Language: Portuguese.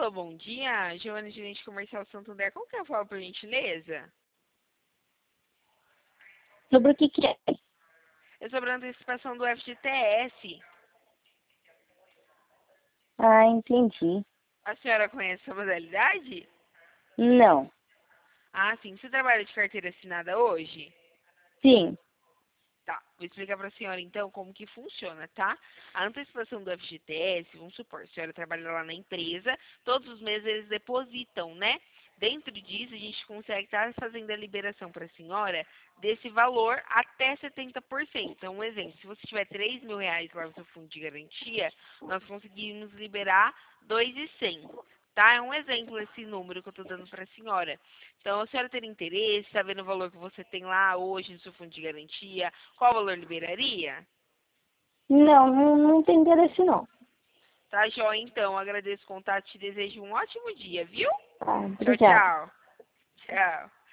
Alô, bom dia. Giovana, gerente comercial Santander. Como que eu falo, por gentileza? Sobre o que é? É sobre a antecipação do FGTS. Ah, entendi. A senhora conhece essa modalidade? Não. Ah, sim. Você trabalha de carteira assinada hoje? Sim. Tá, vou explicar para a senhora então como que funciona, tá? A antecipação do FGTS, vamos supor, a senhora trabalha lá na empresa, todos os meses eles depositam, né? Dentro disso, a gente consegue estar fazendo a liberação para a senhora desse valor até 70%. Então, um exemplo, se você tiver R$ 3.000 lá no seu fundo de garantia, nós conseguimos liberar 2.100, tá? É um exemplo esse número que eu estou dando para a senhora. Então, a senhora teria interesse, sabendo o valor que você tem lá hoje no seu fundo de garantia, qual valor liberaria? Não tem interesse não. Tá, joia, então. Agradeço o contato e te desejo um ótimo dia, viu? Tá, Tchau, obrigada. tchau. Tchau.